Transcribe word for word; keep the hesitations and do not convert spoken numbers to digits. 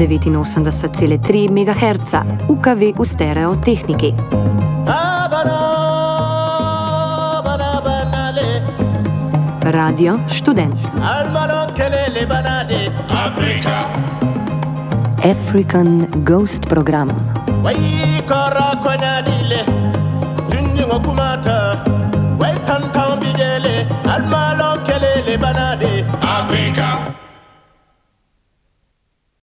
devetinosemdeset cela tri megaherca, U K V v stereotehniki. Radio Študent. African Ghost Program.